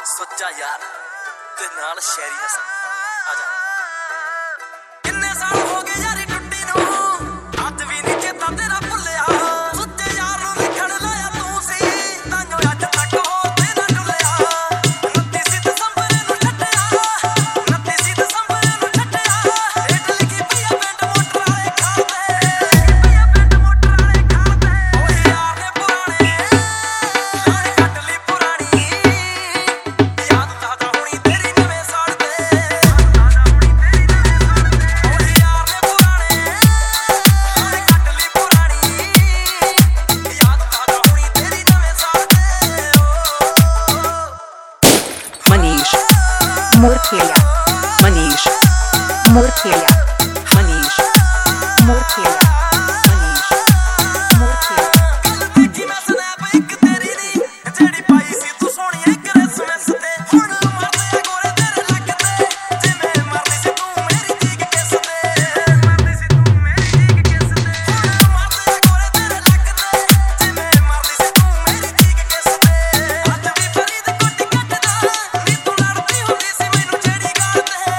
सच्चा यार ते नाल शहरी हसन आजा किन्ने साल हो गए यारी टुट्टी नू अज भी नहीं चेता तेरा भुलिया सच्चे यार नू लिखण लाया तू सी तांजो अज तक हो तेरा डुलिया 29 दसंबर नू छड्डिया 29 दसंबर नू छड्डिया रेट लिखी पिया पेंट मोटर वाले खाते पिया पेंट मोटर वाले खाते ओ यार ने पुराने यार कट ली पुरानी याद ताजा होनी तेरी नवे साल ते ताजा होनी तेरी नवे साल ते ओ यार ने पुराने यार कट ली पुरानी याद ताजा होनी तेरी नवे साल ते Manish Morkhelia Manish Morkhelia Manish Morkhelia Manish Morkhelia देखी मैं स्नैप एक तेरी नी जेड़ी पाई सी तू सोहणीए क्रिसमस ते हुण मरदे गोरे तेरे लगदे जिवें मरदी सी तू मेरी चीक किस ते मरदी सी तू मेरी चीक किस ते हुण मरदे गोरे तेरे लगदे जिवें मरदी सी तू मेरी चीक किस ते अज भी फरीद कुट कटदा नी तू लड़दी हुंदी सी मैनू जेड़ी गाल ते ओ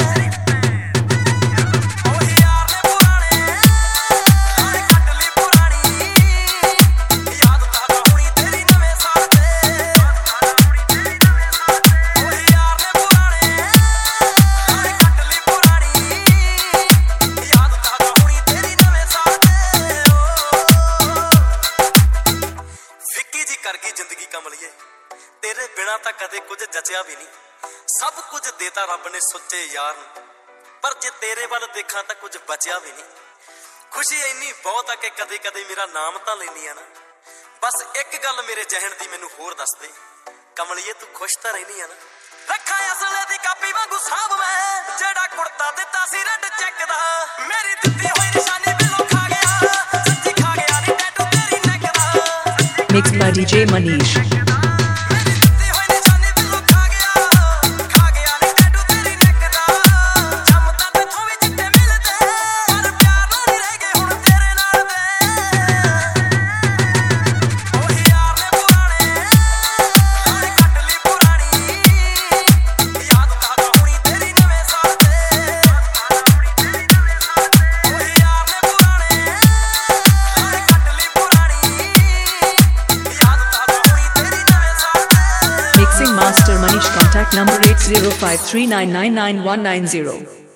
यार ने पुराने यार कट ली पुरानी याद ताजा होनी तेरी नवे साल ते ताजा होनी तेरी नवे साल ते ओ यार ने पुराने यार कट ली पुरानी याद ताजा होनी तेरी नवे साल ते फिक्की जी कर गई जिंदगी कमलिए तेरे बिना ਤਾਂ ਕਦੇ ਕੁਝ ਜਚਿਆ ਵੀ ਨਹੀਂ ਸਭ ਕੁਝ ਦੇਤਾ ਰੱਬ ਨੇ ਸੁੱਚੇ ਯਾਰ ਨੂੰ ਪਰ ਜੇ ਤੇਰੇ ਵੱਲ ਦੇਖਾਂ ਤਾਂ ਕੁਝ ਬਚਿਆ ਵੀ ਨਹੀਂ ਖੁਸ਼ੀ ਇੰਨੀ ਬਹੁਤ ਆ ਕਿ ਕਦੇ ਕਦੇ ਮੇਰਾ ਨਾਮ ਤਾਂ ਲੈਨੀ ਆ ਨਾ ਬਸ ਇੱਕ ਗੱਲ ਮੇਰੇ ਜਹਨ ਦੀ ਮੈਨੂੰ ਹੋਰ ਦੱਸ ਦੇ ਕਮਲੀਏ ਤੂੰ ਖੁਸ਼ ਤਾਂ ਰਹਿਨੀ ਆ ਨਾ ਰੱਖਾਂ ਅਸਲੇ ਦੀ ਕਾਪੀ ਵਾਂਗੂ ਸਾਂਭ ਮੈਂ ਜਿਹੜਾ ਕੁੜਤਾ ਦਿੱਤਾ ਸੀ ਰੈੱਡ ਚੈੱਕ ਦਾ ਮੇਰੀ ਦਿੱਤੀ ਹੋਈ ਨਿਸ਼ਾਨੀ ਬਿੱਲੋ ਖਾ ਗਿਆ ਸੱਚੀ ਖਾ ਗਿਆ ਨੀ ਟੈਟੂ ਤੇਰੀ ਨੈਕ ਦਾ Mixed by DJ Manish ਮੇਰੀ ਦਿੱਤੀ ਹੋਈ ਨਿਸ਼ਾਨੀ ਬਿੱਲੋ ਖਾ ਗਿਆ ਨੀ ਟੈਟੂ ਤੇਰੀ ਨੈਕ ਦਾ ਜੰਮ ਤਾਂ ਤੇਥੋਂ ਵੀ ਚਿੱਟੇ ਮਿਲਦੇ ਪਰ ਪਿਆਰ ਨੂੰ ਨਹੀਂ ਰਹਿ ਗਏ ਹੁਣ ਤੇਰੇ ਨਾਲ ਦੇ ਉਹ ਯਾਰ ਨੇ ਪੁਰਾਣੇ ਯਾਰ ਕੱਟ ਲਈ ਪੁਰਾਣੀ ਯਾਦ ਤਾਜ਼ਾ ਹੋਣੀ ਤੇਰੀ ਨਵੇਂ ਸਾਲ ਤੇ ਤਾਜ਼ਾ ਹੋਣੀ ਤੇਰੀ ਨਵੇਂ ਸਾਲ ਤੇ ਉਹ ਯਾਰ ਨੇ ਪੁਰਾਣੇ ਯਾਰ ਕੱਟ ਲਈ ਪੁਰਾਣੀ याद ताजा होनी तेरी नवे साल ते Mixing Master Manish Contact number 8053999190